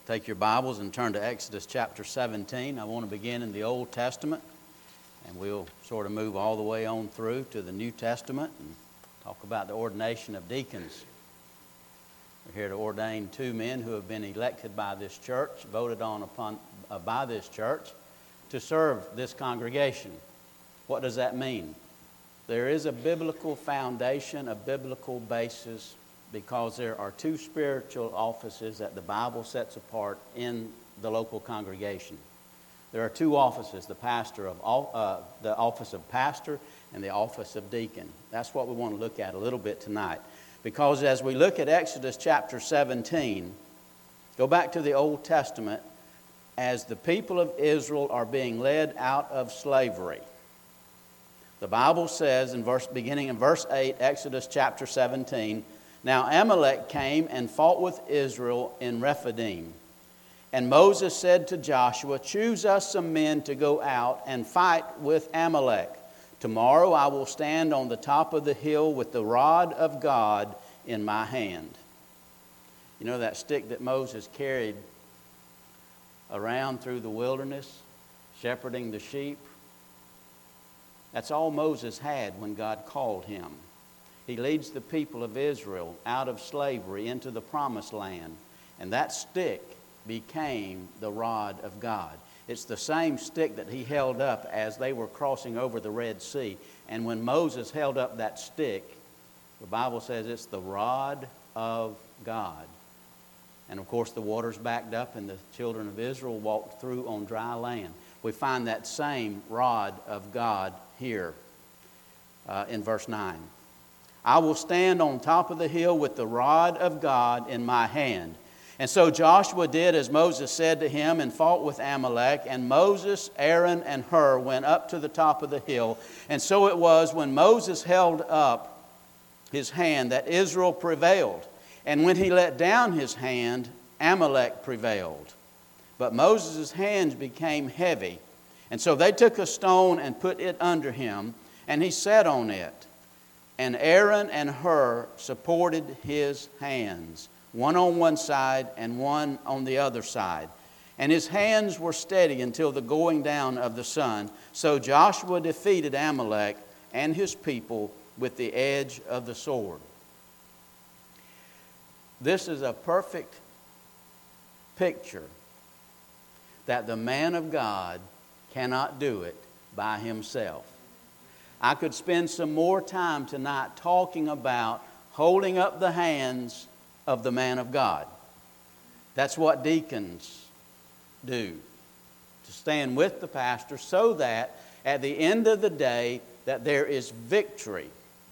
Take your Bibles and turn to Exodus chapter 17. I want to begin in the Old Testament, and we'll sort of move all the way on through to the New Testament and talk about the ordination of deacons. We're here to ordain two men who have been elected by this church, voted on by this church, to serve this congregation. What does that mean? There is a biblical foundation, a biblical basis, because there are two spiritual offices that the Bible sets apart in the local congregation. There are two offices, the office of pastor and the office of deacon. That's what we want to look at a little bit tonight. Because as we look at Exodus chapter 17, go back to the Old Testament, as the people of Israel are being led out of slavery. The Bible says, beginning in verse 8, Exodus chapter 17, "Now Amalek came and fought with Israel in Rephidim. And Moses said to Joshua, 'Choose us some men to go out and fight with Amalek. Tomorrow I will stand on the top of the hill with the rod of God in my hand.'" You know that stick that Moses carried around through the wilderness, shepherding the sheep? That's all Moses had when God called him. He leads the people of Israel out of slavery into the promised land. And that stick became the rod of God. It's the same stick that he held up as they were crossing over the Red Sea. And when Moses held up that stick, the Bible says it's the rod of God. And of course the waters backed up and the children of Israel walked through on dry land. We find that same rod of God here in verse 9. "I will stand on top of the hill with the rod of God in my hand." And so Joshua did as Moses said to him and fought with Amalek. And Moses, Aaron, and Hur went up to the top of the hill. And so it was when Moses held up his hand that Israel prevailed. And when he let down his hand, Amalek prevailed. But Moses' hands became heavy. And so they took a stone and put it under him, and he sat on it. And Aaron and Hur supported his hands, one on one side and one on the other side. And his hands were steady until the going down of the sun. So Joshua defeated Amalek and his people with the edge of the sword. This is a perfect picture that the man of God cannot do it by himself. I could spend some more time tonight talking about holding up the hands of the man of God. That's what deacons do, to stand with the pastor so that at the end of the day that there is victory.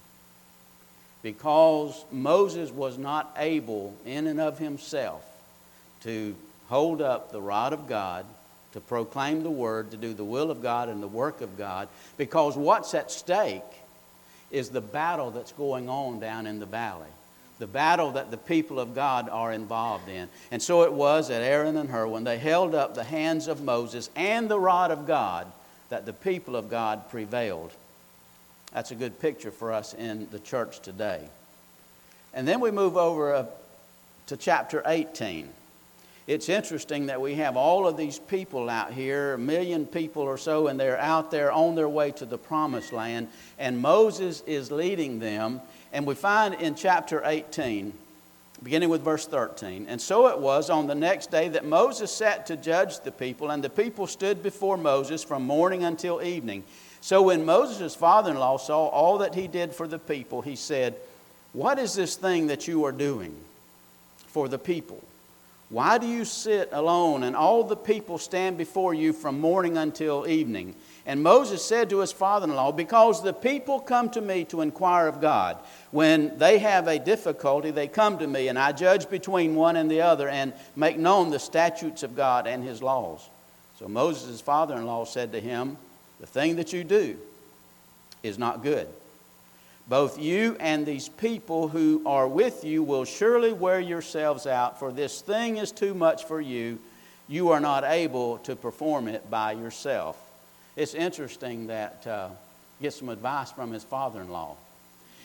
Because Moses was not able in and of himself to hold up the rod of God, to proclaim the word, to do the will of God and the work of God, because what's at stake is the battle that's going on down in the valley, the battle that the people of God are involved in. And so it was that Aaron and Hur, when they held up the hands of Moses and the rod of God, that the people of God prevailed. That's a good picture for us in the church today. And then we move over to chapter 18. It's interesting that we have all of these people out here, 1 million people or so, and they're out there on their way to the promised land, and Moses is leading them. And we find in chapter 18, beginning with verse 13, "And so it was on the next day that Moses sat to judge the people, and the people stood before Moses from morning until evening. So when Moses' father-in-law saw all that he did for the people, he said, 'What is this thing that you are doing for the people? Why do you sit alone and all the people stand before you from morning until evening?' And Moses said to his father-in-law, 'Because the people come to me to inquire of God. When they have a difficulty, they come to me, and I judge between one and the other and make known the statutes of God and his laws.' So Moses' father-in-law said to him, 'The thing that you do is not good. Both you and these people who are with you will surely wear yourselves out, for this thing is too much for you. You are not able to perform it by yourself.'" It's interesting that he gets some advice from his father-in-law.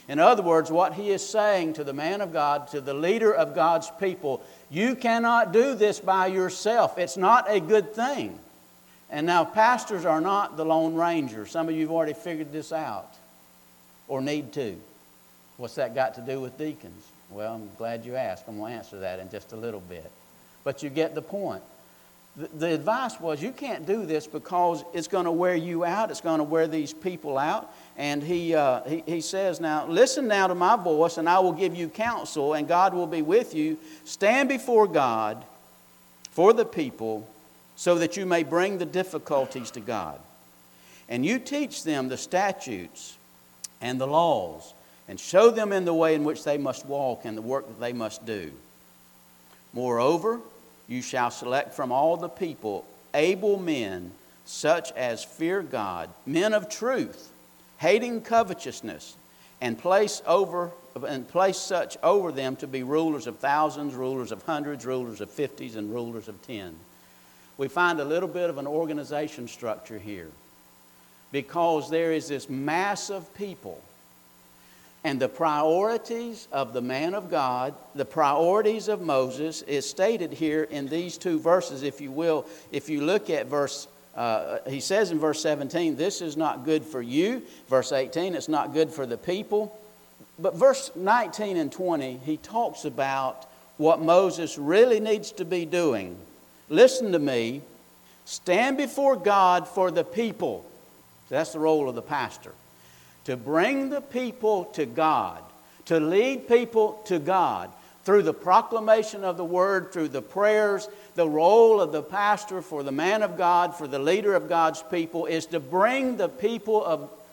In other words, what he is saying to the man of God, to the leader of God's people, you cannot do this by yourself. It's not a good thing. And now pastors are not the Lone Ranger. Some of you have already figured this out or need to. What's that got to do with deacons? Well, I'm glad you asked. I'm going to answer that in just a little bit. But you get the point. The advice was you can't do this because it's going to wear you out. It's going to wear these people out. And he says now, listen now to my voice and I will give you counsel and God will be with you. Stand before God for the people so that you may bring the difficulties to God. And you teach them the statutes and the laws and show them in the way in which they must walk and the work that they must do. Moreover, you shall select from all the people able men, such as fear God, men of truth, hating covetousness, and place such over them to be rulers of thousands, rulers of hundreds, rulers of 50s, and rulers of 10. We find a little bit of an organization structure here because there is this mass of people. And the priorities of the man of God, the priorities of Moses is stated here in these two verses, if you will. If you look at he says in verse 17, this is not good for you. Verse 18, it's not good for the people. But verse 19 and 20, he talks about what Moses really needs to be doing. Listen to me. Stand before God for the people. That's the role of the pastor. To bring the people to God, to lead people to God through the proclamation of the Word, through the prayers. The role of the pastor for the man of God, for the leader of God's people, is to bring the people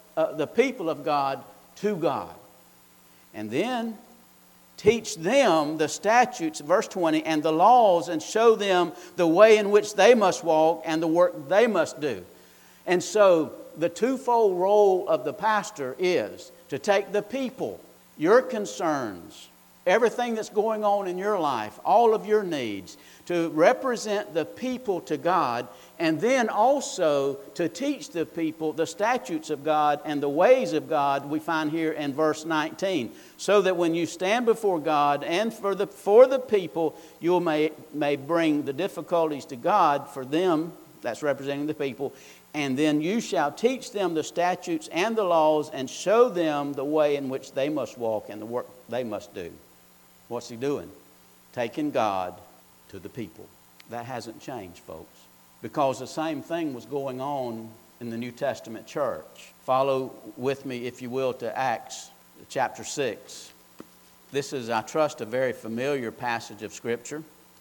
of God to God. And then teach them the statutes, verse 20, and the laws, and show them the way in which they must walk and the work they must do. And so the twofold role of the pastor is to take the people, your concerns, everything that's going on in your life, all of your needs, to represent the people to God, and then also to teach the people the statutes of God and the ways of God we find here in verse 19. So that when you stand before God and for the people, you may bring the difficulties to God for them, that's representing the people, and then you shall teach them the statutes and the laws and show them the way in which they must walk and the work they must do. What's he doing? Taking God to the people. That hasn't changed, folks, because the same thing was going on in the New Testament church. Follow with me, if you will, to Acts chapter 6. This is, I trust, a very familiar passage of Scripture.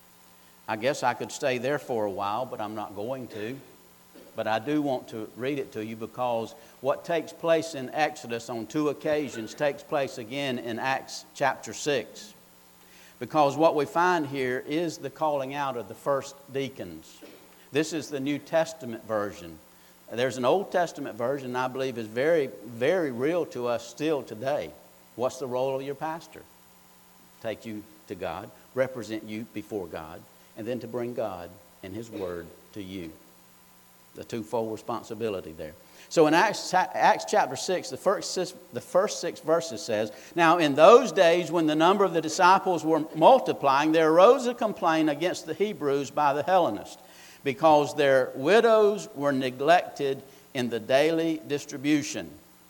I guess I could stay there for a while, but I'm not going to. But I do want to read it to you because what takes place in Exodus on two occasions takes place again in Acts chapter 6. Because what we find here is the calling out of the first deacons. This is the New Testament version. There's an Old Testament version I believe is very, very real to us still today. What's the role of your pastor? Take you to God, represent you before God, and then to bring God and His Word to you. The twofold responsibility there. So in Acts chapter 6, the first 6 verses says, Now in those days when the number of the disciples were multiplying, there arose a complaint against the Hebrews by the Hellenists, because their widows were neglected in the daily distribution.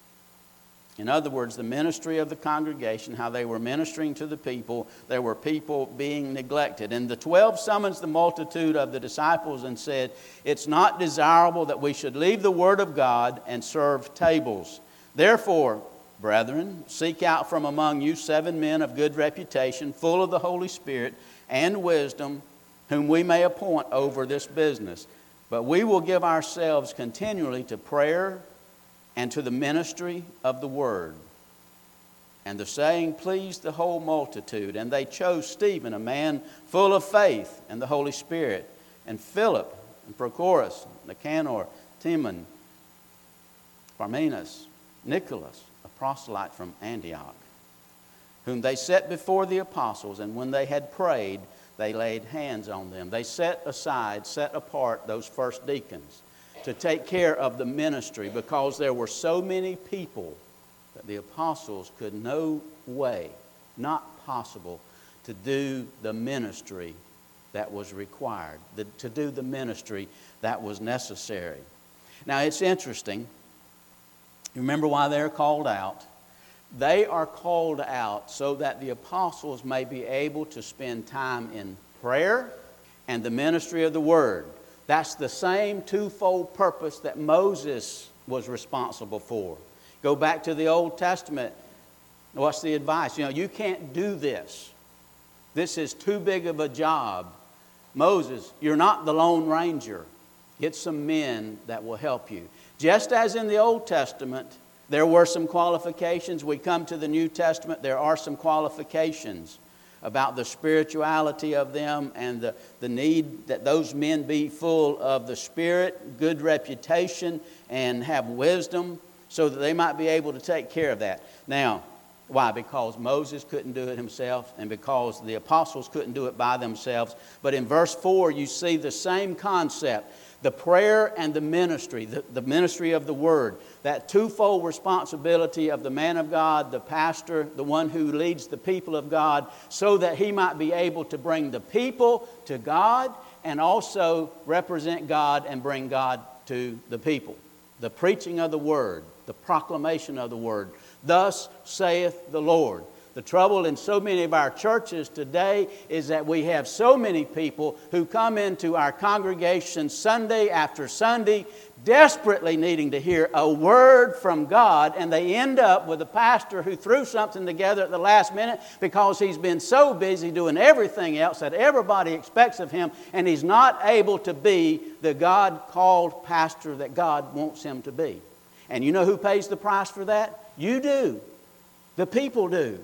In other words, the ministry of the congregation, how they were ministering to the people, there were people being neglected. And the 12 summons the multitude of the disciples and said, It's not desirable that we should leave the word of God and serve tables. Therefore, brethren, seek out from among you 7 men of good reputation, full of the Holy Spirit and wisdom, whom we may appoint over this business. But we will give ourselves continually to prayer and to the ministry of the word. And the saying pleased the whole multitude. And they chose Stephen, a man full of faith and the Holy Spirit, and Philip, and Prochorus, Nicanor, Timon, Parmenas, Nicholas, a proselyte from Antioch, whom they set before the apostles. And when they had prayed, they laid hands on them. They set apart those first deacons to take care of the ministry, because there were so many people But the apostles could no way, not possible, to do the ministry that was required, to do the ministry that was necessary. Now it's interesting. You remember why they're called out? They are called out so that the apostles may be able to spend time in prayer and the ministry of the Word. That's the same twofold purpose that Moses was responsible for. Go back to the Old Testament. What's the advice? You can't do this. This is too big of a job. Moses, you're not the Lone Ranger. Get some men that will help you. Just as in the Old Testament, there were some qualifications. We come to the New Testament, there are some qualifications about the spirituality of them and the need that those men be full of the Spirit, good reputation, and have wisdom so that they might be able to take care of that. Now, why? Because Moses couldn't do it himself and because the apostles couldn't do it by themselves. But in verse 4, you see the same concept. The prayer and the ministry, the ministry of the Word, that twofold responsibility of the man of God, the pastor, the one who leads the people of God, so that he might be able to bring the people to God and also represent God and bring God to the people. The preaching of the Word, the proclamation of the Word. Thus saith the Lord. The trouble in so many of our churches today is that we have so many people who come into our congregation Sunday after Sunday desperately needing to hear a word from God, and they end up with a pastor who threw something together at the last minute because he's been so busy doing everything else that everybody expects of him, and he's not able to be the God-called pastor that God wants him to be. And you know who pays the price for that? You do. The people do.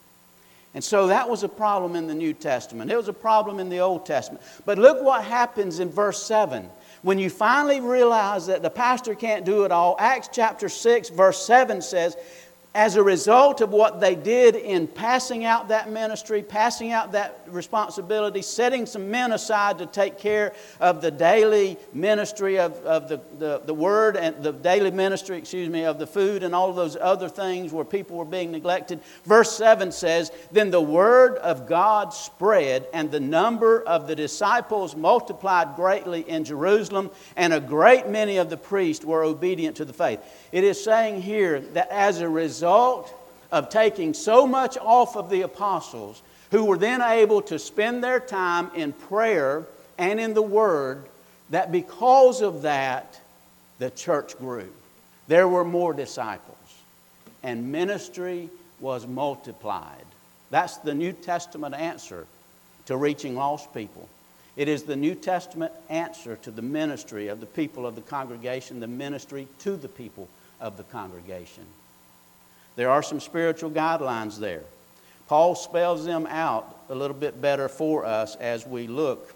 And so that was a problem in the New Testament. It was a problem in the Old Testament. But look what happens in verse 7. When you finally realize that the pastor can't do it all, Acts chapter 6, verse 7 says, as a result of what they did in passing out that ministry, passing out that responsibility, setting some men aside to take care of the daily ministry of the Word and the daily ministry, of the food and all of those other things where people were being neglected. Verse 7 says, then the Word of God spread, and the number of the disciples multiplied greatly in Jerusalem, and a great many of the priests were obedient to the faith. It is saying here that as a result of taking so much off of the apostles, who were then able to spend their time in prayer and in the Word, that because of that, the church grew. There were more disciples, and ministry was multiplied. That's the New Testament answer to reaching lost people. It is the New Testament answer to the ministry of the people of the congregation, the ministry to the people of the congregation. There are some spiritual guidelines there. Paul spells them out a little bit better for us as we look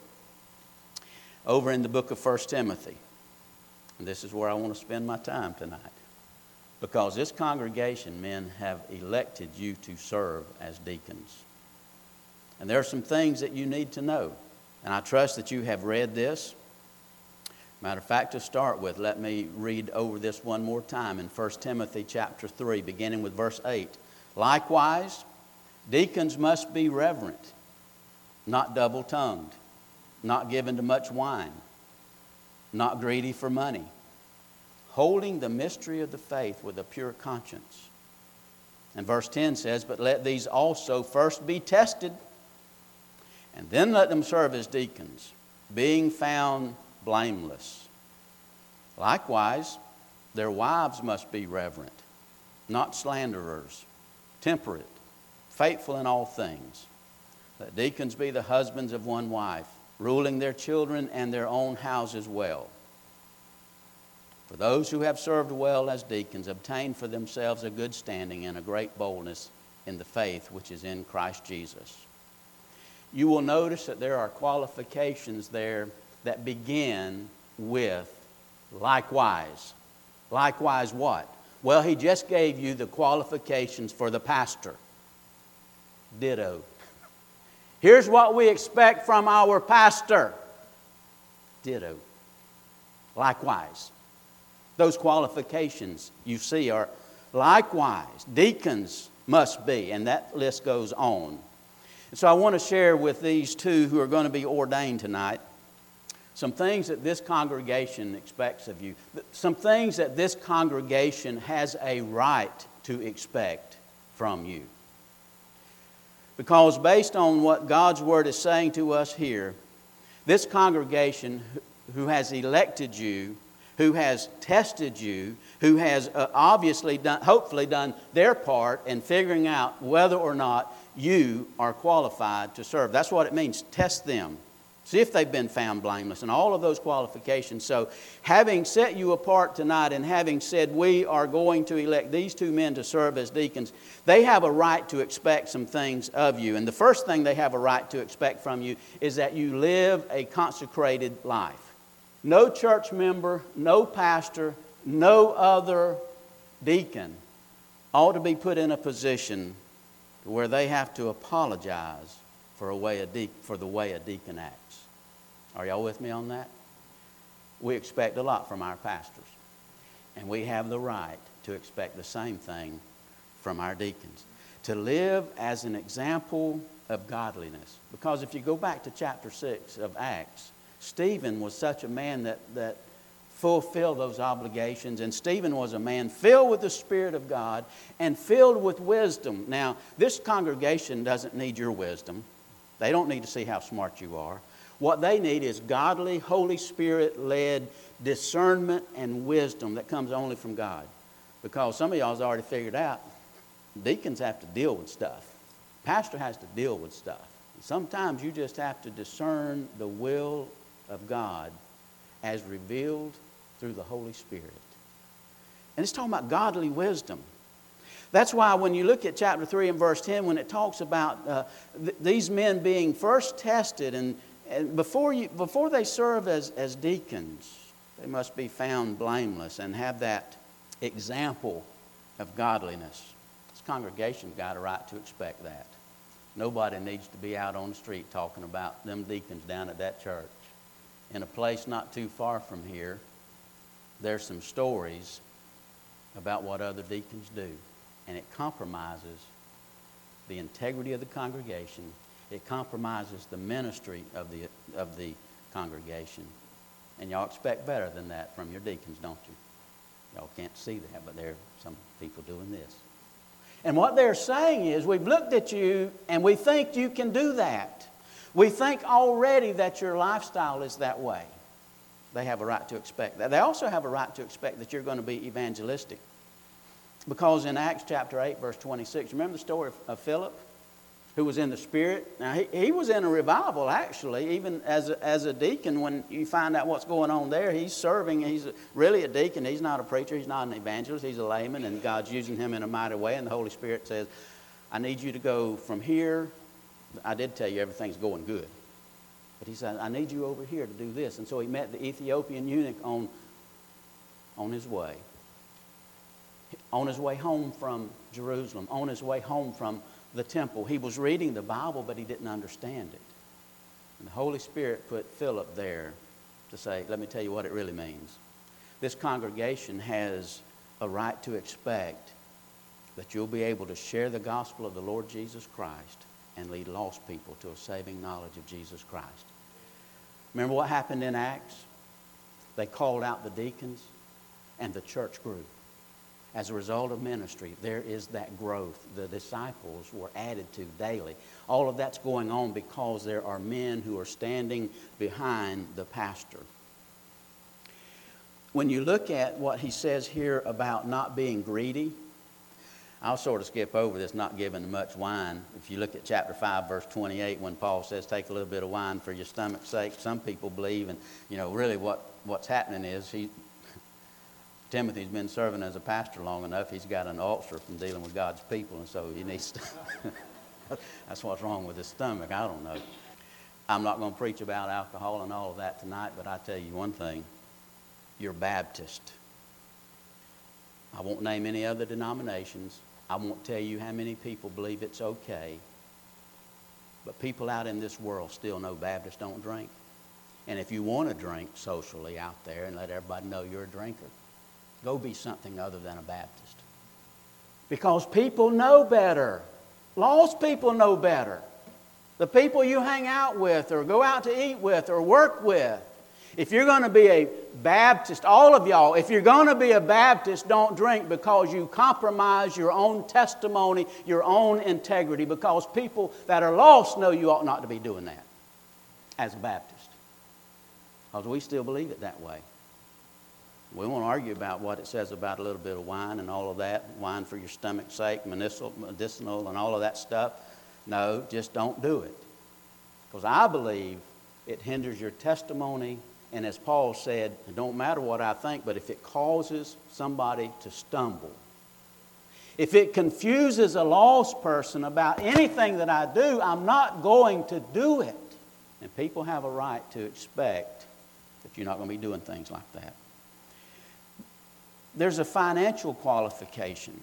over in the book of 1 Timothy. And this is where I want to spend my time tonight. Because this congregation, men, have elected you to serve as deacons. And there are some things that you need to know. And I trust that you have read this. Matter of fact, to start with, let me read over this one more time in 1 Timothy chapter 3, beginning with verse 8. Likewise, deacons must be reverent, not double-tongued, not given to much wine, not greedy for money, holding the mystery of the faith with a pure conscience. And verse 10 says, but let these also first be tested, and then let them serve as deacons, being found blameless. Likewise, their wives must be reverent, not slanderers, temperate, faithful in all things. Let deacons be the husbands of one wife, ruling their children and their own houses well. For those who have served well as deacons obtain for themselves a good standing and a great boldness in the faith which is in Christ Jesus. You will notice that there are qualifications there that begin with likewise. Likewise what? Well, he just gave you the qualifications for the pastor. Ditto. Here's what we expect from our pastor. Ditto. Likewise. Those qualifications you see are Likewise, deacons must be, and that list goes on. And so I want to share with these two who are going to be ordained tonight some things that this congregation expects of you. Some things that this congregation has a right to expect from you. Because based on what God's Word is saying to us here, this congregation who has elected you, who has tested you, who has hopefully done their part in figuring out whether or not you are qualified to serve. That's what it means, test them. See if they've been found blameless and all of those qualifications. So having set you apart tonight and having said we are going to elect these two men to serve as deacons, they have a right to expect some things of you. And the first thing they have a right to expect from you is that you live a consecrated life. No church member, no pastor, no other deacon ought to be put in a position where they have to apologize for the way a deacon acts. Are y'all with me on that? We expect a lot from our pastors. And we have the right to expect the same thing from our deacons. To live as an example of godliness. Because if you go back to chapter 6 of Acts, Stephen was such a man that fulfilled those obligations. And Stephen was a man filled with the Spirit of God and filled with wisdom. Now, this congregation doesn't need your wisdom. They don't need to see how smart you are. What they need is godly, Holy Spirit-led discernment and wisdom that comes only from God. Because some of y'all has already figured out, deacons have to deal with stuff. Pastor has to deal with stuff. Sometimes you just have to discern the will of God as revealed through the Holy Spirit. And it's talking about godly wisdom. That's why when you look at chapter 3 and verse 10, when it talks about these men being first tested, and before they serve as deacons, they must be found blameless and have that example of godliness. This congregation's got a right to expect that. Nobody needs to be out on the street talking about them deacons down at that church. In a place not too far from here, there's some stories about what other deacons do. And it compromises the integrity of the congregation. It compromises the ministry of the congregation. And y'all expect better than that from your deacons, don't you? Y'all can't see that, but there are some people doing this. And what they're saying is, we've looked at you and we think you can do that. We think already that your lifestyle is that way. They have a right to expect that. They also have a right to expect that you're going to be evangelistic. Because in Acts chapter 8, verse 26, remember the story of Philip, who was in the Spirit? Now, he was in a revival, actually, even as a deacon. When you find out what's going on there, he's serving. He's really a deacon. He's not a preacher. He's not an evangelist. He's a layman, and God's using him in a mighty way. And the Holy Spirit says, I need you to go from here. I did tell you everything's going good. But he said, I need you over here to do this. And so he met the Ethiopian eunuch on his way. On his way home from Jerusalem, on his way home from the temple. He was reading the Bible, but he didn't understand it. And the Holy Spirit put Philip there to say, let me tell you what it really means. This congregation has a right to expect that you'll be able to share the gospel of the Lord Jesus Christ and lead lost people to a saving knowledge of Jesus Christ. Remember what happened in Acts? They called out the deacons and the church grew. As a result of ministry, there is that growth. The disciples were added to daily. All of that's going on because there are men who are standing behind the pastor. When you look at what he says here about not being greedy, I'll sort of skip over this, not giving much wine. If you look at chapter 5, verse 28, when Paul says, take a little bit of wine for your stomach's sake, some people believe, and really what's happening is Timothy's been serving as a pastor long enough. He's got an ulcer from dealing with God's people, and so he needs to that's what's wrong with his stomach. I don't know. I'm not going to preach about alcohol and all of that tonight, but I tell you one thing. You're Baptist. I won't name any other denominations. I won't tell you how many people believe it's okay. But people out in this world still know Baptists don't drink. And if you want to drink socially out there and let everybody know you're a drinker, go be something other than a Baptist. Because people know better. Lost people know better. The people you hang out with or go out to eat with or work with. If you're going to be a Baptist, all of y'all, if you're going to be a Baptist, don't drink because you compromise your own testimony, your own integrity, because people that are lost know you ought not to be doing that as a Baptist. Because we still believe it that way. We won't argue about what it says about a little bit of wine and all of that, wine for your stomach's sake, medicinal and all of that stuff. No, just don't do it. Because I believe it hinders your testimony. And as Paul said, it don't matter what I think, but if it causes somebody to stumble, if it confuses a lost person about anything that I do, I'm not going to do it. And people have a right to expect that you're not going to be doing things like that. There's a financial qualification.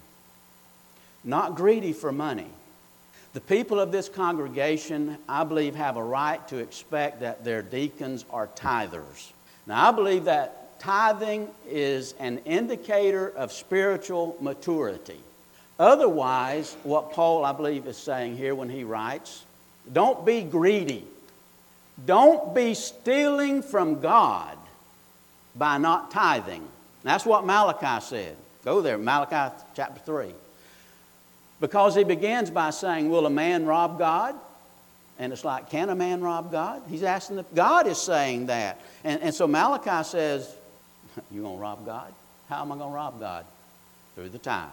Not greedy for money. The people of this congregation, I believe, have a right to expect that their deacons are tithers. Now, I believe that tithing is an indicator of spiritual maturity. Otherwise, what Paul, I believe, is saying here when he writes, don't be greedy. Don't be stealing from God by not tithing. That's what Malachi said. Go there, Malachi chapter 3. Because he begins by saying, will a man rob God? And it's like, can a man rob God? He's asking, God is saying that. And so Malachi says, you going to rob God? How am I going to rob God? Through the tithe.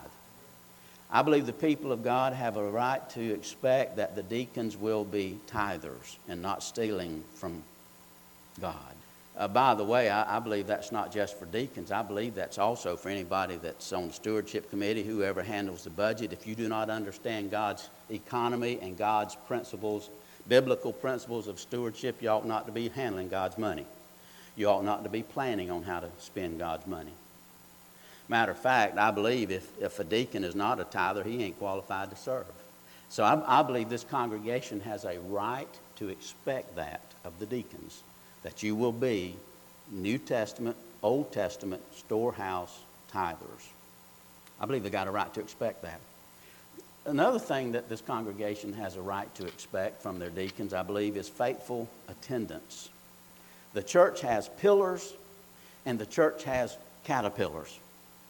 I believe the people of God have a right to expect that the deacons will be tithers and not stealing from God. By the way, I believe that's not just for deacons. I believe that's also for anybody that's on the stewardship committee, whoever handles the budget. If you do not understand God's economy and God's principles, biblical principles of stewardship, you ought not to be handling God's money. You ought not to be planning on how to spend God's money. Matter of fact, I believe if a deacon is not a tither, he ain't qualified to serve. So I believe this congregation has a right to expect that of the deacons. That you will be New Testament, Old Testament, storehouse tithers. I believe they got a right to expect that. Another thing that this congregation has a right to expect from their deacons, I believe, is faithful attendance. The church has pillars and the church has caterpillars.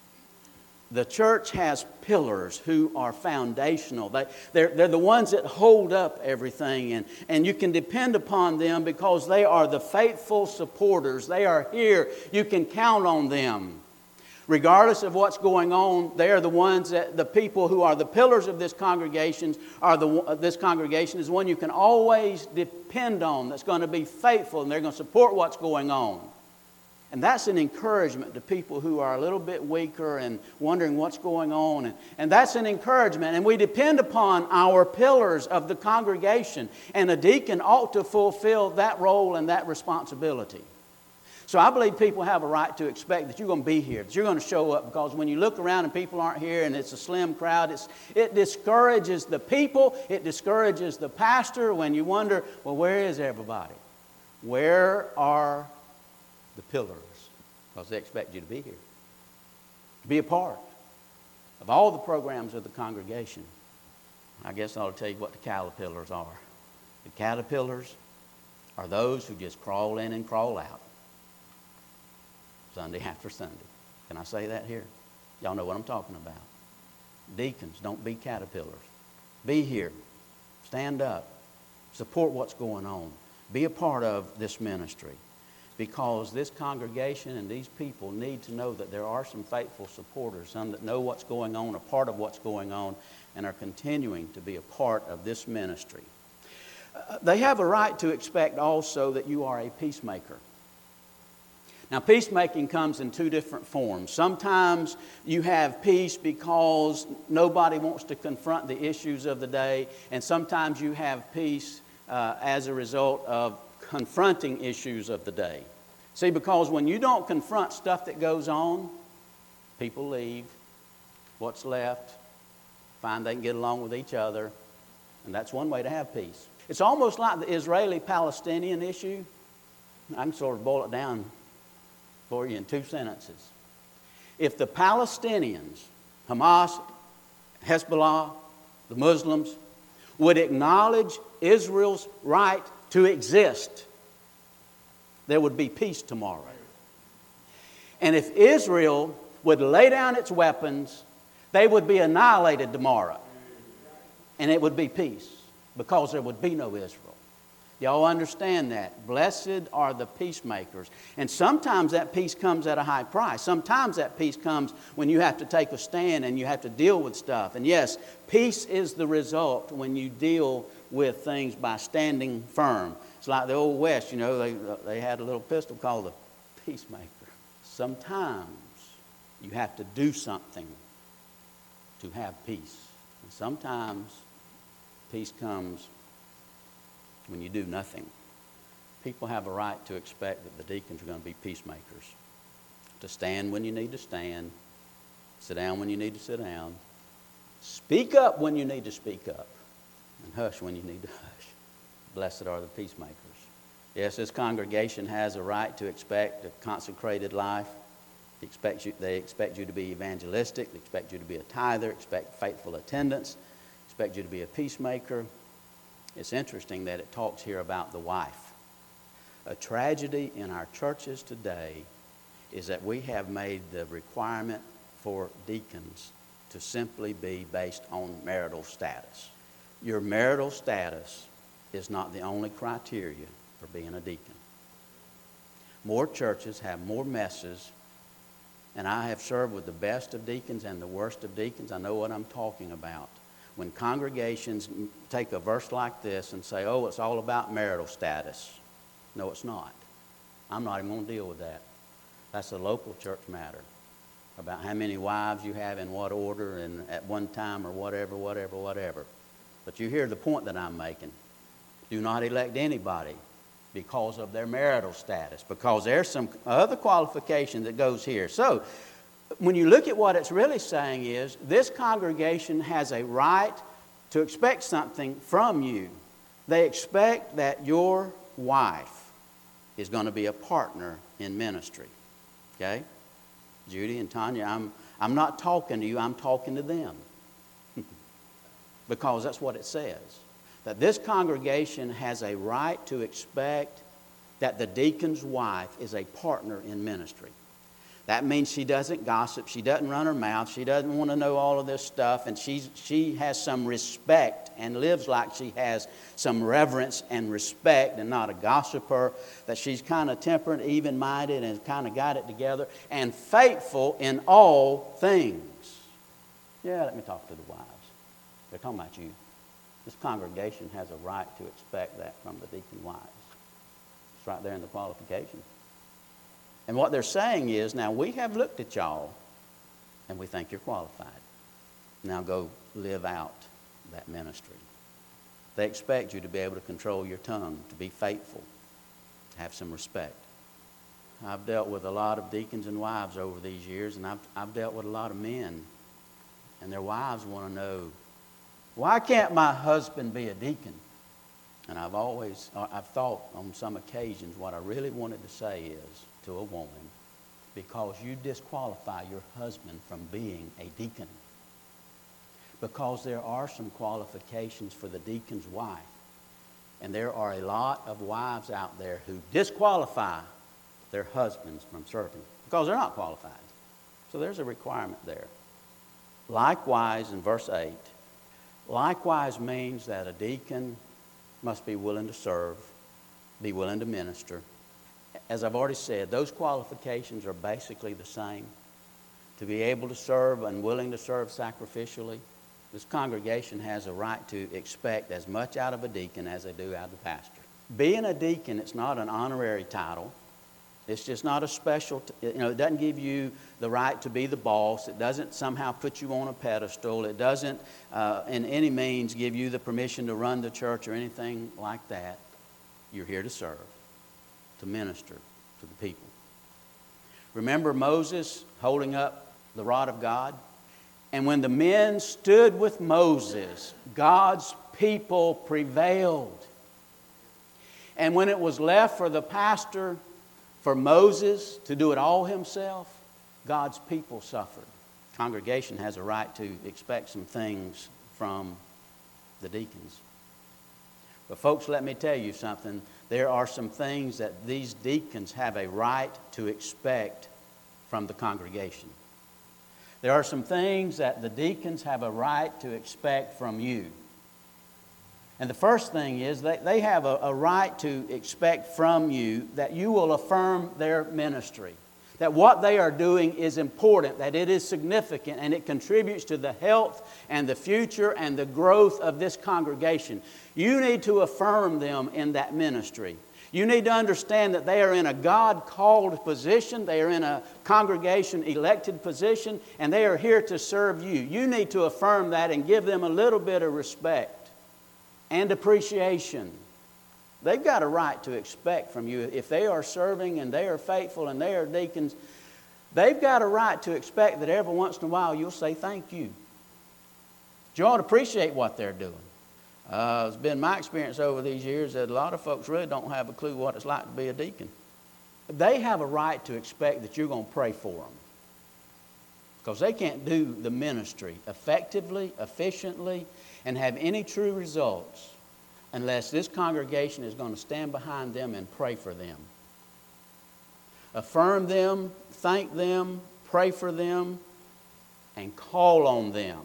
The church has pillars who are foundational. They're the ones that hold up everything. And you can depend upon them because they are the faithful supporters. They are here. You can count on them. Regardless of what's going on, they are the ones that the people who are the pillars of this congregation this congregation is one you can always depend on, that's going to be faithful and they're going to support what's going on. And that's an encouragement to people who are a little bit weaker and wondering what's going on. And that's an encouragement. And we depend upon our pillars of the congregation. And a deacon ought to fulfill that role and that responsibility. So I believe people have a right to expect that you're going to be here, that you're going to show up. Because when you look around and people aren't here and it's a slim crowd, it discourages the people. It discourages the pastor when you wonder, well, where is everybody? Where are the pillars? Because they expect you to be here. Be a part of all the programs of the congregation. I guess I'll tell you what the caterpillars are. The caterpillars are those who just crawl in and crawl out. Sunday after Sunday. Can I say that here? Y'all know what I'm talking about. Deacons, don't be caterpillars. Be here. Stand up. Support what's going on. Be a part of this ministry. Because this congregation and these people need to know that there are some faithful supporters, some that know what's going on, a part of what's going on, and are continuing to be a part of this ministry. They have a right to expect also that you are a peacemaker. Now, peacemaking comes in two different forms. Sometimes you have peace because nobody wants to confront the issues of the day, and sometimes you have peace as a result of confronting issues of the day. See, because when you don't confront stuff that goes on, people leave. What's left? Find they can get along with each other. And that's one way to have peace. It's almost like the Israeli-Palestinian issue. I can sort of boil it down for you in two sentences. If the Palestinians, Hamas, Hezbollah, the Muslims, would acknowledge Israel's right to exist, there would be peace tomorrow. And if Israel would lay down its weapons, they would be annihilated tomorrow. And it would be peace, because there would be no Israel. Y'all understand that? Blessed are the peacemakers. And sometimes that peace comes at a high price. Sometimes that peace comes when you have to take a stand and you have to deal with stuff. And yes, peace is the result when you deal with things by standing firm. It's like the Old West, you know, they had a little pistol called the peacemaker. Sometimes you have to do something to have peace. And sometimes peace comes when you do nothing. People have a right to expect that the deacons are going to be peacemakers. To stand when you need to stand, sit down when you need to sit down, speak up when you need to speak up, and hush when you need to hush. Blessed are the peacemakers. Yes, this congregation has a right to expect a consecrated life. They expect you to be evangelistic. They expect you to be a tither, expect faithful attendance, expect you to be a peacemaker. It's interesting that it talks here about the wife. A tragedy in our churches today is that we have made the requirement for deacons to simply be based on marital status. Your marital status is not the only criteria for being a deacon. More churches have more messes, and I have served with the best of deacons and the worst of deacons. I know what I'm talking about. When congregations take a verse like this and say, oh, it's all about marital status. No, it's not. I'm not even going to deal with that. That's a local church matter about how many wives you have in what order and at one time or whatever. But you hear the point that I'm making. Do not elect anybody because of their marital status, because there's some other qualification that goes here. So, when you look at what it's really saying is, this congregation has a right to expect something from you. They expect that your wife is going to be a partner in ministry. Okay? Judy and Tanya, I'm not talking to you, I'm talking to them. Because that's what it says. That this congregation has a right to expect that the deacon's wife is a partner in ministry. That means she doesn't gossip, she doesn't run her mouth, she doesn't want to know all of this stuff, and she has some respect and lives like she has some reverence and respect and not a gossiper, that she's kind of temperate, even-minded, and kind of got it together, and faithful in all things. Yeah, let me talk to the wives. They're talking about you. This congregation has a right to expect that from the deacon wives. It's right there in the qualifications. And what they're saying is, now we have looked at y'all and we think you're qualified. Now go live out that ministry. They expect you to be able to control your tongue, to be faithful, to have some respect. I've dealt with a lot of deacons and wives over these years, and I've dealt with a lot of men, and their wives want to know, why can't my husband be a deacon? And I've thought on some occasions what I really wanted to say is to a woman, because you disqualify your husband from being a deacon. Because there are some qualifications for the deacon's wife. And there are a lot of wives out there who disqualify their husbands from serving because they're not qualified. So there's a requirement there. Likewise, in verse 8, likewise means that a deacon must be willing to serve, be willing to minister. As I've already said, those qualifications are basically the same. To be able to serve and willing to serve sacrificially, this congregation has a right to expect as much out of a deacon as they do out of the pastor. Being a deacon, it's not an honorary title. It's just not a special, it doesn't give you the right to be the boss. It doesn't somehow put you on a pedestal. It doesn't in any means give you the permission to run the church or anything like that. You're here to serve, to minister to the people. Remember Moses holding up the rod of God? And when the men stood with Moses, God's people prevailed. And when it was left for the pastor, for Moses to do it all himself, God's people suffered. Congregation has a right to expect some things from the deacons. But folks, let me tell you something. There are some things that these deacons have a right to expect from the congregation. There are some things that the deacons have a right to expect from you. And the first thing is they have a right to expect from you that you will affirm their ministry. That what they are doing is important, that it is significant, and it contributes to the health and the future and the growth of this congregation. You need to affirm them in that ministry. You need to understand that they are in a God-called position, they are in a congregation-elected position, and they are here to serve you. You need to affirm that and give them a little bit of respect and appreciation. They've got a right to expect from you. If they are serving and they are faithful and they are deacons, they've got a right to expect that every once in a while you'll say thank you. You ought to appreciate what they're doing. It's been my experience over these years that a lot of folks really don't have a clue what it's like to be a deacon. They have a right to expect that you're going to pray for them. Because they can't do the ministry effectively, efficiently, and have any true results unless this congregation is going to stand behind them and pray for them. Affirm them, thank them, pray for them, and call on them.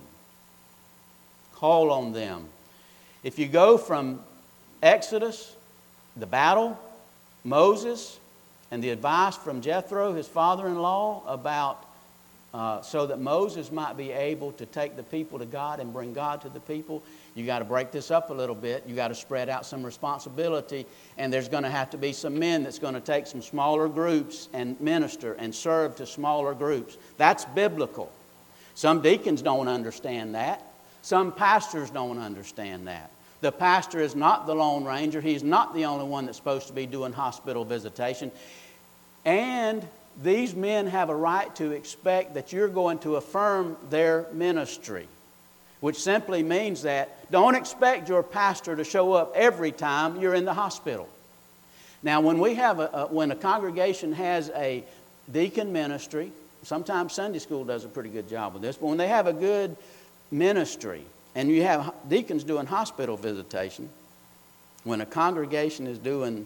Call on them. If you go from Exodus, the battle, Moses, and the advice from Jethro, his father-in-law, about so that Moses might be able to take the people to God and bring God to the people, you got to break this up a little bit. You got to spread out some responsibility, and there's going to have to be some men that's going to take some smaller groups and minister and serve to smaller groups. That's biblical. Some deacons don't understand that. Some pastors don't understand that. The pastor is not the Lone Ranger. He's not the only one that's supposed to be doing hospital visitation. And these men have a right to expect that you're going to affirm their ministry, which simply means that don't expect your pastor to show up every time you're in the hospital. Now, when we have when a congregation has a deacon ministry, sometimes Sunday school does a pretty good job with this, but when they have a good ministry and you have deacons doing hospital visitation, when a congregation is doing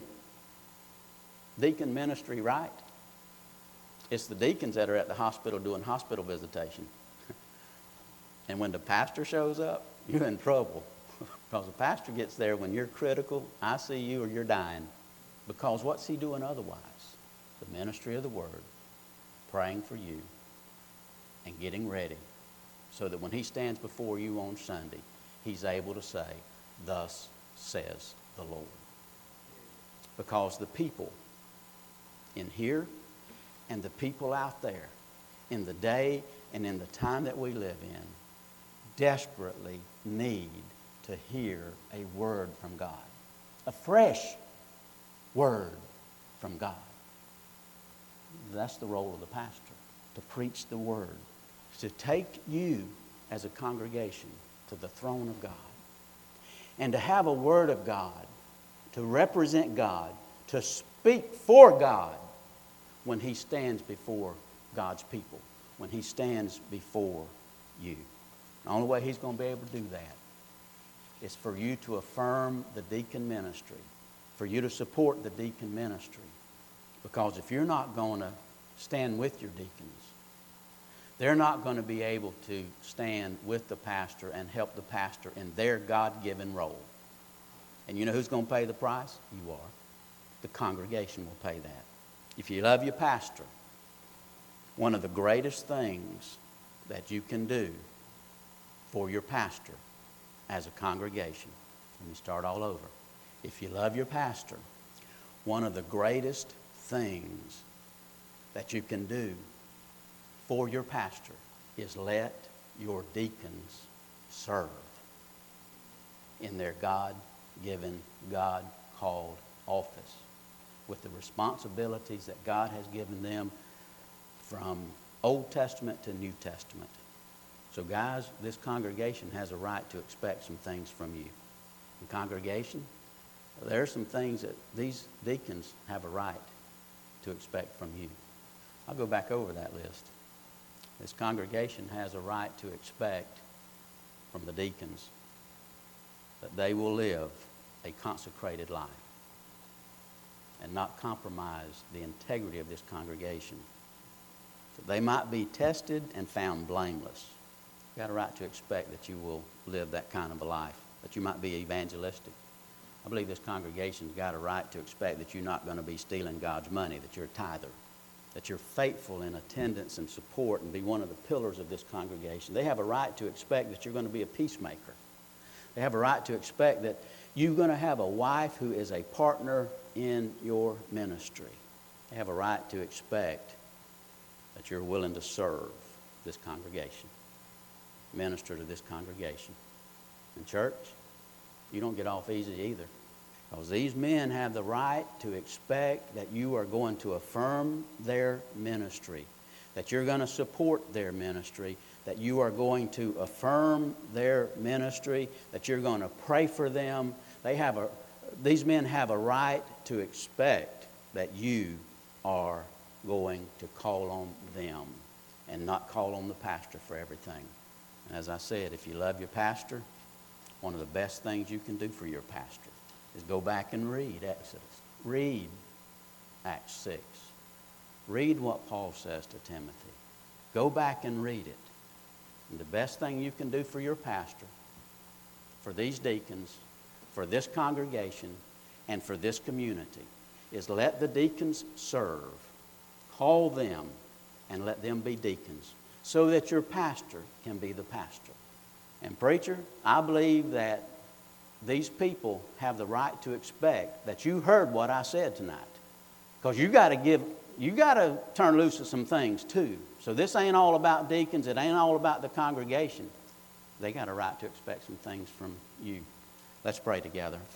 deacon ministry right, it's the deacons that are at the hospital doing hospital visitation. And when the pastor shows up, you're in trouble. Because the pastor gets there when you're critical, ICU, or you're dying. Because what's he doing otherwise? The ministry of the Word, praying for you, and getting ready so that when he stands before you on Sunday, he's able to say, "Thus says the Lord." Because the people in here and the people out there in the day and in the time that we live in desperately need to hear a word from God. A fresh word from God. That's the role of the pastor, to preach the word, to take you as a congregation to the throne of God, and to have a word of God, to represent God, to speak for God when he stands before God's people, when he stands before you. The only way he's going to be able to do that is for you to affirm the deacon ministry, for you to support the deacon ministry. Because if you're not going to stand with your deacons, they're not going to be able to stand with the pastor and help the pastor in their God-given role. And you know who's going to pay the price? You are. The congregation will pay that. If you love your pastor, one of the greatest things that you can do for your pastor as a congregation, let me start all over. If you love your pastor, one of the greatest things that you can do for your pastor is let your deacons serve in their God-given, God-called office with the responsibilities that God has given them from Old Testament to New Testament. So guys, this congregation has a right to expect some things from you. The congregation, there are some things that these deacons have a right to expect from you. I'll go back over that list. This congregation has a right to expect from the deacons that they will live a consecrated life and not compromise the integrity of this congregation, that they might be tested and found blameless. You've got a right to expect that you will live that kind of a life, that you might be evangelistic. I believe this congregation's got a right to expect that you're not going to be stealing God's money, that you're a tither, that you're faithful in attendance and support and be one of the pillars of this congregation. They have a right to expect that you're going to be a peacemaker. They have a right to expect that you're going to have a wife who is a partner in your ministry. They have a right to expect that you're willing to serve this congregation, minister to this congregation. In church, you don't get off easy either, because these men have the right to expect that you are going to affirm their ministry, that you're going to support their ministry, that you are going to affirm their ministry, that you're going to pray for them. These men have a right to expect that you are going to call on them and not call on the pastor for everything. And as I said, if you love your pastor, one of the best things you can do for your pastor is go back and read Exodus. Read Acts 6. Read what Paul says to Timothy. Go back and read it. And the best thing you can do for your pastor, for these deacons, for this congregation, and for this community is let the deacons serve. Call them and let them be deacons so that your pastor can be the pastor. And preacher, I believe that these people have the right to expect that you heard what I said tonight. Because you got to turn loose of some things too. So this ain't all about deacons. It ain't all about the congregation. They got a right to expect some things from you. Let's pray together.